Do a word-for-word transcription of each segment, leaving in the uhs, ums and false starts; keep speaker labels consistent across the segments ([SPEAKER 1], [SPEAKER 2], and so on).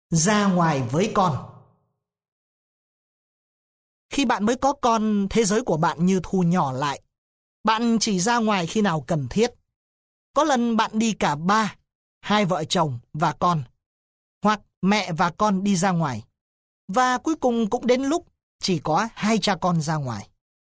[SPEAKER 1] Ra ngoài với con. Khi bạn mới có con, thế giới của bạn như thu nhỏ lại. Bạn chỉ ra ngoài khi nào cần thiết. Có lần bạn đi cả ba, hai vợ chồng và con, hoặc mẹ và con đi ra ngoài. Và cuối cùng cũng đến lúc chỉ có hai cha con ra ngoài.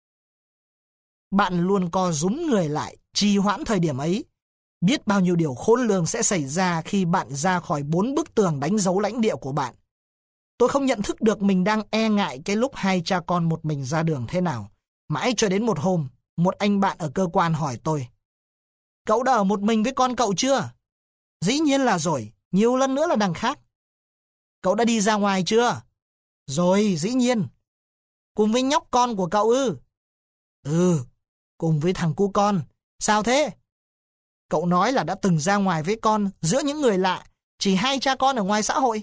[SPEAKER 1] Bạn luôn co rúm người lại, trì hoãn thời điểm ấy. Biết bao nhiêu điều khôn lường sẽ xảy ra khi bạn ra khỏi bốn bức tường đánh dấu lãnh địa của bạn. Tôi không nhận thức được mình đang e ngại cái lúc hai cha con một mình ra đường thế nào. Mãi cho đến một hôm, một anh bạn ở cơ quan hỏi tôi: "Cậu đã ở một mình với con cậu chưa?" "Dĩ nhiên là rồi, nhiều lần nữa là đằng khác." "Cậu đã đi ra ngoài chưa?" "Rồi, dĩ nhiên." "Cùng với nhóc con của cậu ư?" "Ừ, cùng với thằng cu con." "Sao thế?" "Cậu nói là đã từng ra ngoài với con giữa những người lạ, chỉ hai cha con ở ngoài xã hội."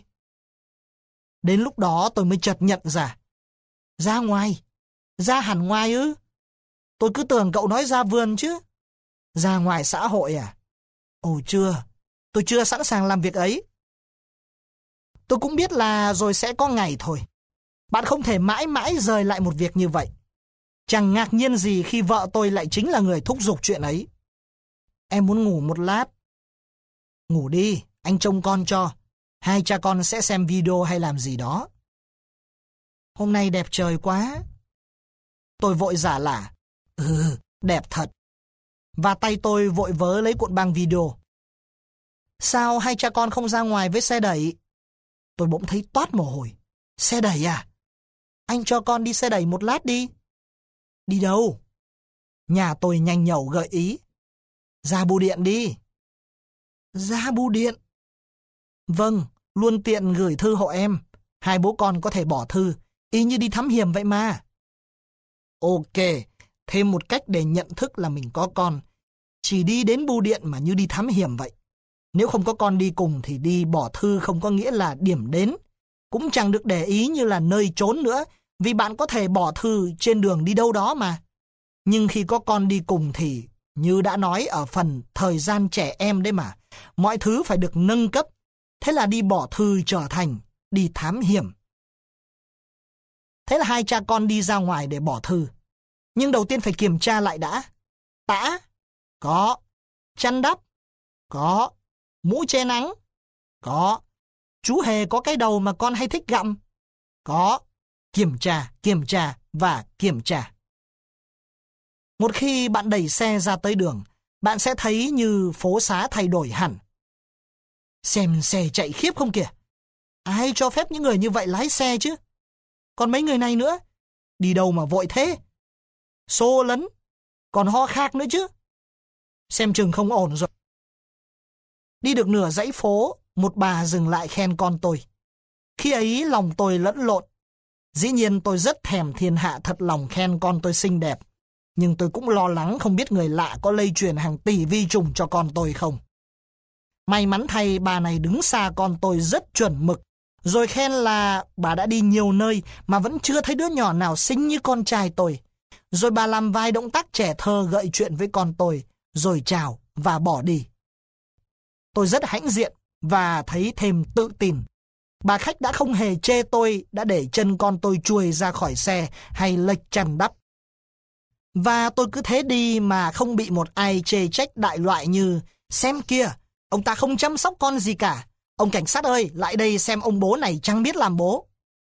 [SPEAKER 1] Đến lúc đó tôi mới chợt nhận ra. Ra ngoài? Ra hẳn ngoài ư? Tôi cứ tưởng cậu nói ra vườn chứ. Ra ngoài xã hội à? Ồ chưa, tôi chưa sẵn sàng làm việc ấy. Tôi cũng biết là rồi sẽ có ngày thôi. Bạn không thể mãi mãi rời lại một việc như vậy. Chẳng ngạc nhiên gì khi vợ tôi lại chính là người thúc giục chuyện ấy. "Em muốn ngủ một lát." "Ngủ đi, anh trông con cho. Hai cha con sẽ xem video hay làm gì đó." "Hôm nay đẹp trời quá." Tôi vội giả lả: "Ừ, đẹp thật." Và tay tôi vội vớ lấy cuộn băng video. "Sao hai cha con không ra ngoài với xe đẩy?" Tôi bỗng thấy toát mồ hôi. "Xe đẩy à? Anh cho con đi xe đẩy một lát đi." "Đi đâu?" Nhà tôi nhanh nhẩu gợi ý. "Ra bưu điện đi." "Ra bưu điện?" "Vâng, luôn tiện gửi thư hộ em. Hai bố con có thể bỏ thư, y như đi thám hiểm vậy mà." Ok, thêm một cách để nhận thức là mình có con. Chỉ đi đến bưu điện mà như đi thám hiểm vậy. Nếu không có con đi cùng thì đi bỏ thư không có nghĩa là điểm đến. Cũng chẳng được để ý như là nơi trốn nữa, vì bạn có thể bỏ thư trên đường đi đâu đó mà. Nhưng khi có con đi cùng thì, như đã nói ở phần thời gian trẻ em đấy mà, mọi thứ phải được nâng cấp. Thế là đi bỏ thư trở thành đi thám hiểm. Thế là hai cha con đi ra ngoài để bỏ thư. Nhưng đầu tiên phải kiểm tra lại đã. Tã? Có. Chăn đắp? Có. Mũ che nắng? Có. Chú hề có cái đầu mà con hay thích gặm? Có. Kiểm tra, kiểm tra và kiểm tra. Một khi bạn đẩy xe ra tới đường, bạn sẽ thấy như phố xá thay đổi hẳn. Xem xe chạy khiếp không kìa. Ai cho phép những người như vậy lái xe chứ? Còn mấy người này nữa, đi đâu mà vội thế? Xô lấn, còn ho khạc nữa chứ. Xem chừng không ổn rồi. Đi được nửa dãy phố, một bà dừng lại khen con tôi. Khi ấy lòng tôi lẫn lộn. Dĩ nhiên tôi rất thèm thiên hạ thật lòng khen con tôi xinh đẹp. Nhưng tôi cũng lo lắng không biết người lạ có lây truyền hàng tỷ vi trùng cho con tôi không. May mắn thay bà này đứng xa con tôi rất chuẩn mực. Rồi khen là bà đã đi nhiều nơi mà vẫn chưa thấy đứa nhỏ nào xinh như con trai tôi. Rồi bà làm vài động tác trẻ thơ gợi chuyện với con tôi, rồi chào và bỏ đi. Tôi rất hãnh diện và thấy thêm tự tin. Bà khách đã không hề chê tôi đã để chân con tôi chuồi ra khỏi xe hay lệch chăn đắp. Và tôi cứ thế đi mà không bị một ai chê trách đại loại như: "Xem kia, ông ta không chăm sóc con gì cả. Ông cảnh sát ơi, lại đây xem ông bố này chẳng biết làm bố."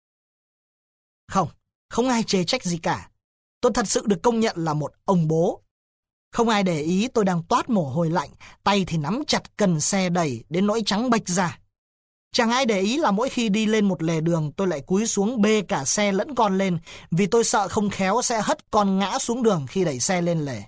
[SPEAKER 1] Không, không ai chê trách gì cả. Tôi thật sự được công nhận là một ông bố. Không ai để ý tôi đang toát mồ hôi lạnh, tay thì nắm chặt cần xe đẩy đến nỗi trắng bệch ra. Chẳng ai để ý là mỗi khi đi lên một lề đường tôi lại cúi xuống bê cả xe lẫn con lên, vì tôi sợ không khéo sẽ hất con ngã xuống đường khi đẩy xe lên lề.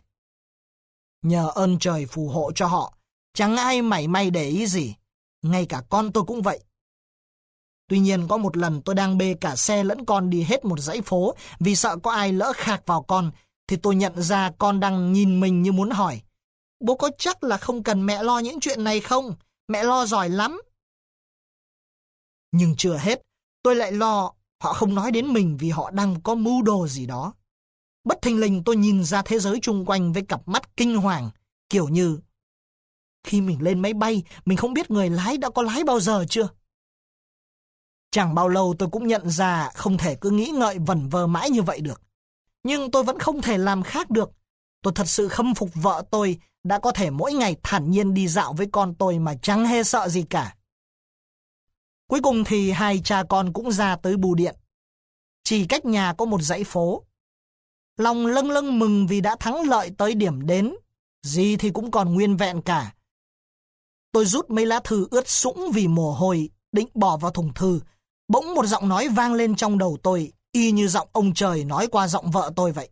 [SPEAKER 1] Nhờ ơn trời phù hộ cho họ, chẳng ai mảy may để ý gì. Ngay cả con tôi cũng vậy. Tuy nhiên có một lần tôi đang bê cả xe lẫn con đi hết một dãy phố vì sợ có ai lỡ khạc vào con, thì tôi nhận ra con đang nhìn mình như muốn hỏi: "Bố có chắc là không cần mẹ lo những chuyện này không? Mẹ lo giỏi lắm." Nhưng chưa hết, tôi lại lo họ không nói đến mình vì họ đang có mưu đồ gì đó. Bất thình lình tôi nhìn ra thế giới chung quanh với cặp mắt kinh hoàng, kiểu như: khi mình lên máy bay, mình không biết người lái đã có lái bao giờ chưa? Chẳng bao lâu tôi cũng nhận ra không thể cứ nghĩ ngợi vẩn vơ mãi như vậy được. Nhưng tôi vẫn không thể làm khác được. Tôi thật sự khâm phục vợ tôi đã có thể mỗi ngày thản nhiên đi dạo với con tôi mà chẳng hề sợ gì cả. Cuối cùng thì hai cha con cũng ra tới bưu điện. Chỉ cách nhà có một dãy phố. Lòng lâng lâng mừng vì đã thắng lợi tới điểm đến. Gì thì cũng còn nguyên vẹn cả. Tôi rút mấy lá thư ướt sũng vì mồ hôi, định bỏ vào thùng thư. Bỗng một giọng nói vang lên trong đầu tôi, y như giọng ông trời nói qua giọng vợ tôi vậy.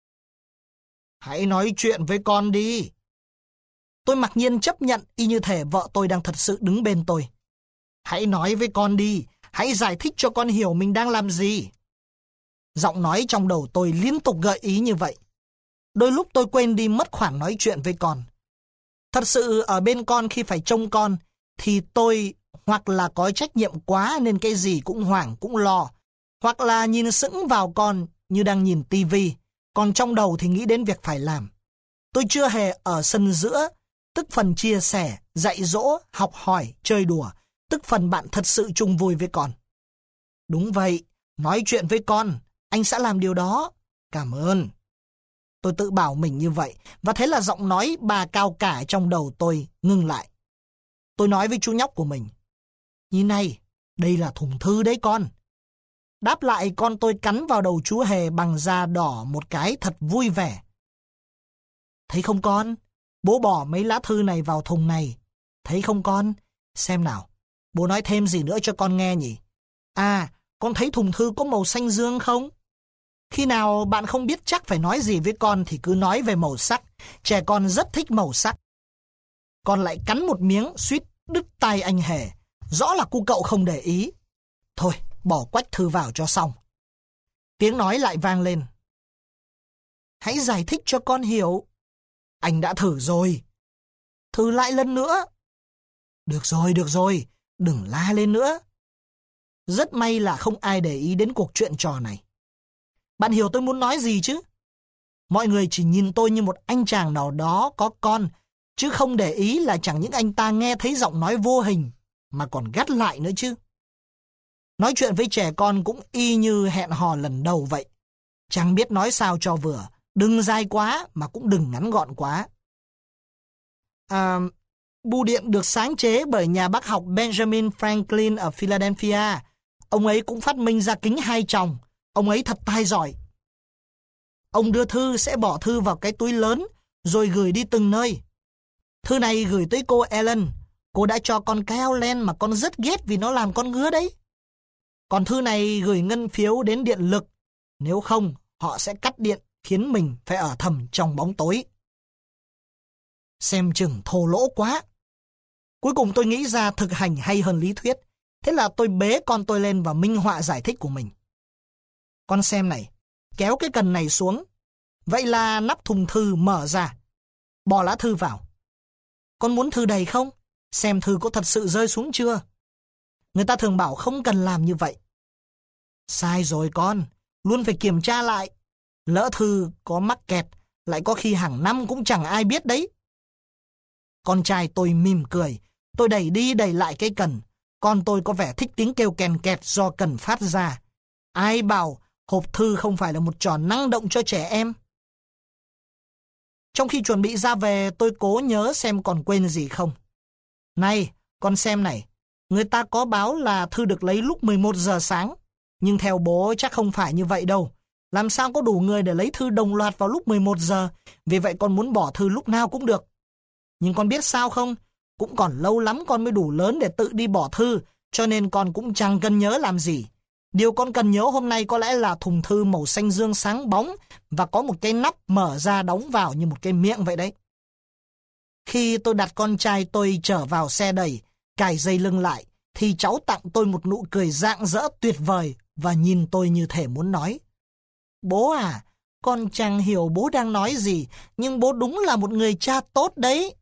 [SPEAKER 1] Hãy nói chuyện với con đi. Tôi mặc nhiên chấp nhận y như thể vợ tôi đang thật sự đứng bên tôi. Hãy nói với con đi, hãy giải thích cho con hiểu mình đang làm gì. Giọng nói trong đầu tôi liên tục gợi ý như vậy. Đôi lúc tôi quên đi mất khoản nói chuyện với con. Thật sự ở bên con khi phải trông con, thì tôi hoặc là có trách nhiệm quá nên cái gì cũng hoảng cũng lo, hoặc là nhìn sững vào con như đang nhìn tivi, còn trong đầu thì nghĩ đến việc phải làm. Tôi chưa hề ở sân giữa, tức phần chia sẻ, dạy dỗ, học hỏi, chơi đùa, tức phần bạn thật sự chung vui với con. Đúng vậy, nói chuyện với con, anh sẽ làm điều đó. Cảm ơn. Tôi tự bảo mình như vậy, và thế là giọng nói bà cao cả trong đầu tôi ngừng lại. Tôi nói với chú nhóc của mình, nhìn này, đây là thùng thư đấy con. Đáp lại con tôi cắn vào đầu chú hề bằng da đỏ một cái thật vui vẻ. Thấy không con? Bố bỏ mấy lá thư này vào thùng này. Thấy không con? Xem nào, bố nói thêm gì nữa cho con nghe nhỉ? À, con thấy thùng thư có màu xanh dương không? Khi nào bạn không biết chắc phải nói gì với con thì cứ nói về màu sắc. Trẻ con rất thích màu sắc. Con lại cắn một miếng suýt đứt tay anh Hề. Rõ là cu cậu không để ý. Thôi, bỏ quách thư vào cho xong. Tiếng nói lại vang lên. Hãy giải thích cho con hiểu. Anh đã thử rồi. Thử lại lần nữa. Được rồi, được rồi. Đừng la lên nữa. Rất may là không ai để ý đến cuộc chuyện trò này. Bạn hiểu tôi muốn nói gì chứ? Mọi người chỉ nhìn tôi như một anh chàng nào đó có con, chứ không để ý là chẳng những anh ta nghe thấy giọng nói vô hình, mà còn gắt lại nữa chứ. Nói chuyện với trẻ con cũng y như hẹn hò lần đầu vậy. Chẳng biết nói sao cho vừa, đừng dài quá mà cũng đừng ngắn gọn quá. À, bưu điện được sáng chế bởi nhà bác học Benjamin Franklin ở Philadelphia. Ông ấy cũng phát minh ra kính hai tròng. Ông ấy thật tài giỏi. Ông đưa thư sẽ bỏ thư vào cái túi lớn rồi gửi đi từng nơi. Thư này gửi tới cô Ellen. Cô đã cho con keo len mà con rất ghét vì nó làm con ngứa đấy. Còn thư này gửi ngân phiếu đến điện lực. Nếu không, họ sẽ cắt điện khiến mình phải ở thầm trong bóng tối. Xem chừng thô lỗ quá. Cuối cùng tôi nghĩ ra thực hành hay hơn lý thuyết. Thế là tôi bế con tôi lên và minh họa giải thích của mình. Con xem này, kéo cái cần này xuống. Vậy là nắp thùng thư mở ra. Bỏ lá thư vào. Con muốn thư đầy không? Xem thư có thật sự rơi xuống chưa? Người ta thường bảo không cần làm như vậy. Sai rồi con, luôn phải kiểm tra lại. Lỡ thư có mắc kẹt, lại có khi hàng năm cũng chẳng ai biết đấy. Con trai tôi mỉm cười. Tôi đẩy đi đẩy lại cái cần. Con tôi có vẻ thích tiếng kêu kèn kẹt do cần phát ra. Ai bảo hộp thư không phải là một trò năng động cho trẻ em. Trong khi chuẩn bị ra về, tôi cố nhớ xem còn quên gì không. Này, con xem này. Người ta có báo là thư được lấy lúc mười một giờ sáng. Nhưng theo bố chắc không phải như vậy đâu. Làm sao có đủ người để lấy thư đồng loạt vào lúc mười một giờ. Vì vậy con muốn bỏ thư lúc nào cũng được. Nhưng con biết sao không? Cũng còn lâu lắm con mới đủ lớn để tự đi bỏ thư. Cho nên con cũng chẳng cần nhớ làm gì. Điều con cần nhớ hôm nay có lẽ là thùng thư màu xanh dương sáng bóng và có một cái nắp mở ra đóng vào như một cái miệng vậy đấy. Khi tôi đặt con trai tôi trở vào xe đẩy, cài dây lưng lại, thì cháu tặng tôi một nụ cười rạng rỡ tuyệt vời và nhìn tôi như thể muốn nói. Bố à, con chẳng hiểu bố đang nói gì, nhưng bố đúng là một người cha tốt đấy.